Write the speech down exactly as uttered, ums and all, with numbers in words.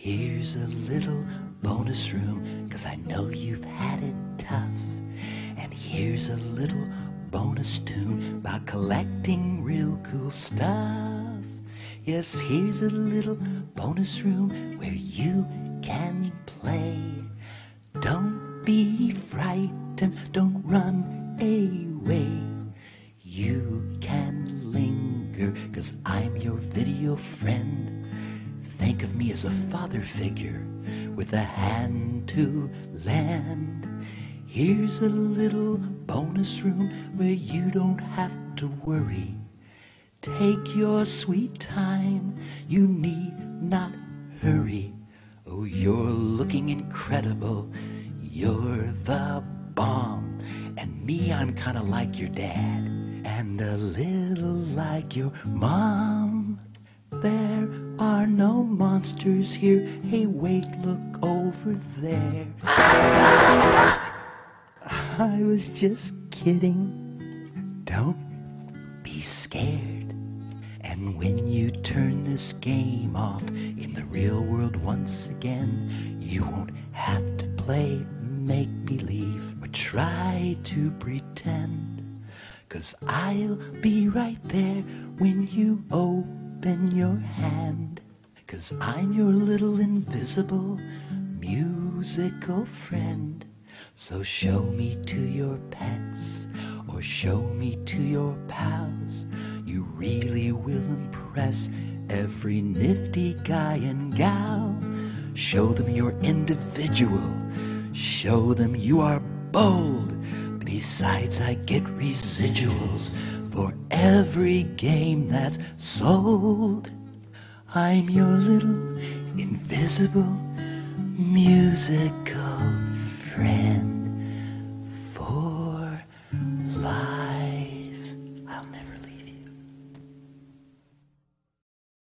Here's a little bonus room, 'cause I know you've had it tough. And here's a little bonus tune about collecting real cool stuff. Yes, here's a little bonus room where you can play. Don't be frightened, don't run away. You can linger, 'cause I'm your video friend. Think of me as a father figure with a hand to lend. Here's a little bonus room where you don't have to worry. Take your sweet time, you need not hurry. Oh, you're looking incredible, you're the bomb. And me, I'm kinda like your dad, and a little like your mom. There are no monsters here, hey wait, look over there. I was just kidding, don't be scared. And when you turn this game off in the real world once again, you won't have to play make-believe or try to pretend. 'Cause I'll be right there when you open your hand. 'Cause I'm your little invisible musical friend. So show me to your pets, or show me to your pals. You really will impress every nifty guy and gal. Show them you're individual, show them you are bold. Besides, I get residuals for every game that's sold. I'm your little invisible musical friend for